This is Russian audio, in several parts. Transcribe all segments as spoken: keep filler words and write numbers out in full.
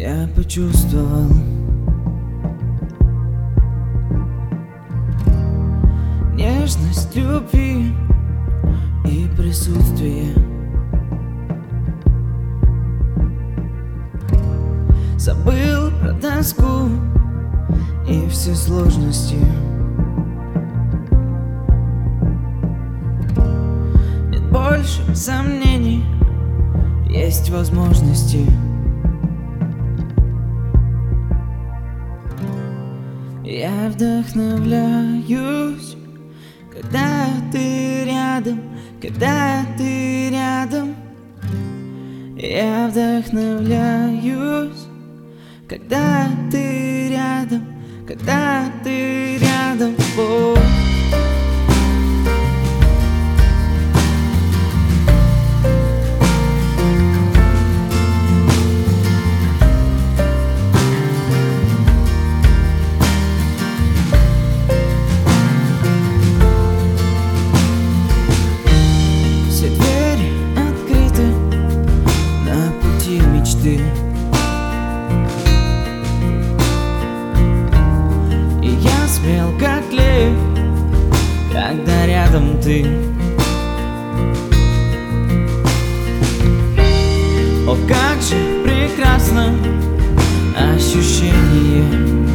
я почувствовал нежность любви и присутствие. Забыл про тоску и все сложности. Нет больше сомнений, есть возможности. Я вдохновляюсь, когда ты рядом, когда ты рядом. Я вдохновляюсь, когда ты рядом, когда ты рядом. О. Все двери открыты на пути мечты. Смел как лев, когда рядом ты. О, как же прекрасно ощущение.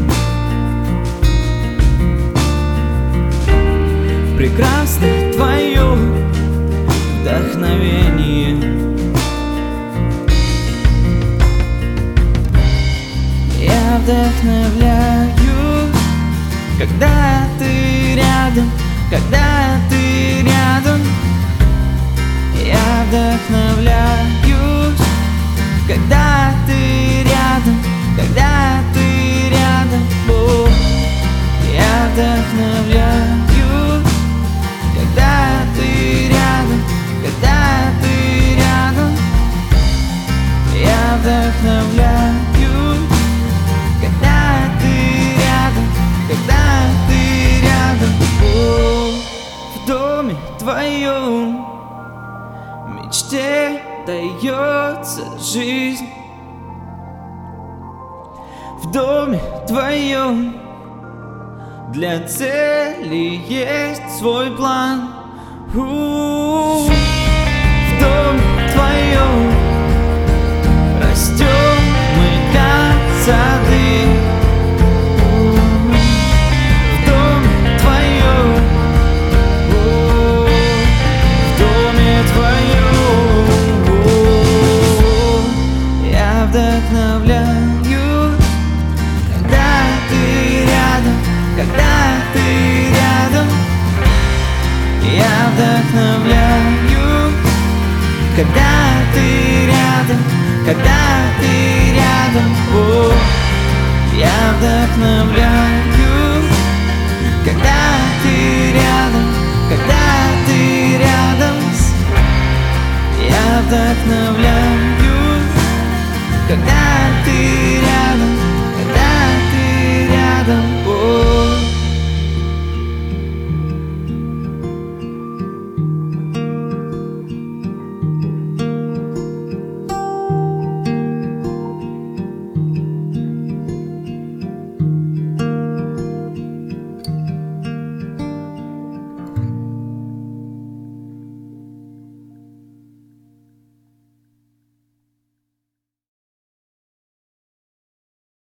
Прекрасно твое вдохновение. Я вдохновляю, когда ты рядом, когда ты рядом. Я вдохновляюсь, когда ты рядом, когда ты рядом. О, я вдохновляюсь, когда ты рядом, когда ты рядом. Я вдохновляюсь, когда ты рядом, когда ты рядом. О, в доме твоем мечте дается жизнь. В доме твоем для цели есть свой план. У-у-у. В доме твоем растем мы, как сады. Вдохновляю, когда ты рядом, когда ты рядом. Я вдохновляю, когда ты рядом, когда ты рядом. О, я вдохновляю, когда ты рядом, когда ты рядом. Я вдохновляю.